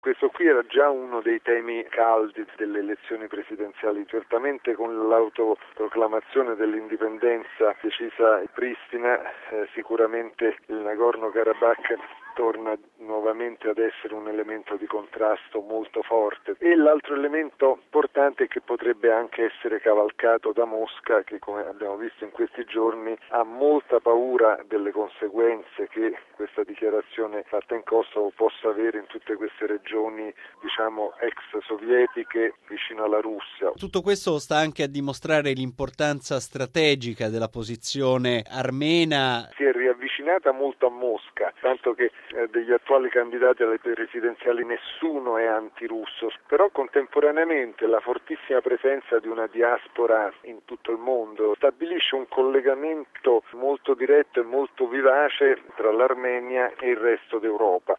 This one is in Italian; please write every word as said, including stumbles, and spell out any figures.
Questo qui era già uno dei temi caldi delle elezioni presidenziali, certamente con l'autoproclamazione dell'indipendenza decisa in Pristina, eh, sicuramente il Nagorno-Karabakh torna nuovamente ad essere un elemento di contrasto molto forte. E l'altro elemento importante è che potrebbe anche essere cavalcato da Mosca, che come abbiamo visto in questi giorni ha molta paura delle conseguenze che questa dichiarazione fatta in Kosovo possa avere in tutte queste regioni, diciamo, ex sovietiche vicino alla Russia. Tutto questo sta anche a dimostrare l'importanza strategica della posizione armena. Si è riavvicinata molto a Mosca, tanto che eh, degli attuali candidati alle presidenziali nessuno è antirusso, però contemporaneamente la fortissima presenza di una diaspora in tutto il mondo stabilisce un collegamento molto diretto e molto vivace tra l'Armenia e il resto d'Europa.